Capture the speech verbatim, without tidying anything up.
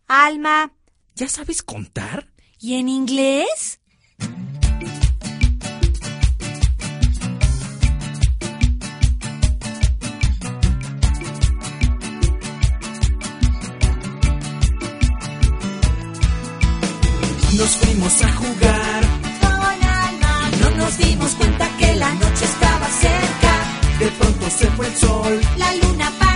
Alma. ¿Ya sabes contar? ¿Y en inglés? Nos fuimos a jugar Con Alma. y no nos dimos cuenta que la noche estaba cerca. De pronto se fue el sol. La luna para